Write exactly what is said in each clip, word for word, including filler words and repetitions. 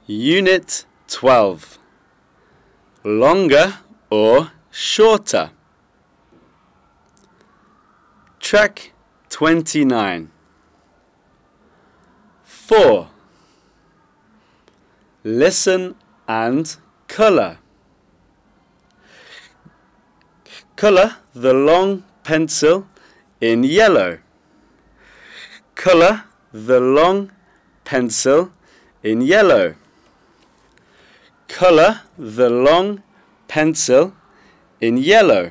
Unit twelve. Longer or shorter? Track twenty-nine. four. Listen and colour. Colour the long pencil in yellow. Colour the long pencil in yellow. Colour the long pencil in yellow.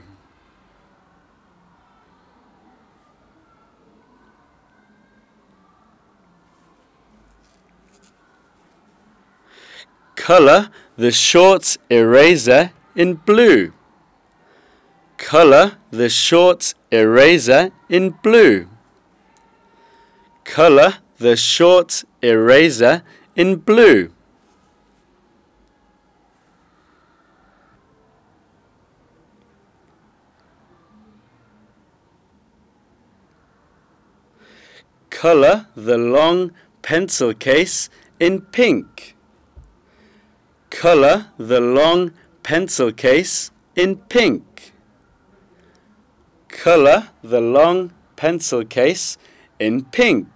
Colour the short eraser in blue. Colour the short eraser in blue. Colour the short eraser in blue. Colour the long pencil case in pink. Colour the long pencil case in pink. Colour the long pencil case in pink.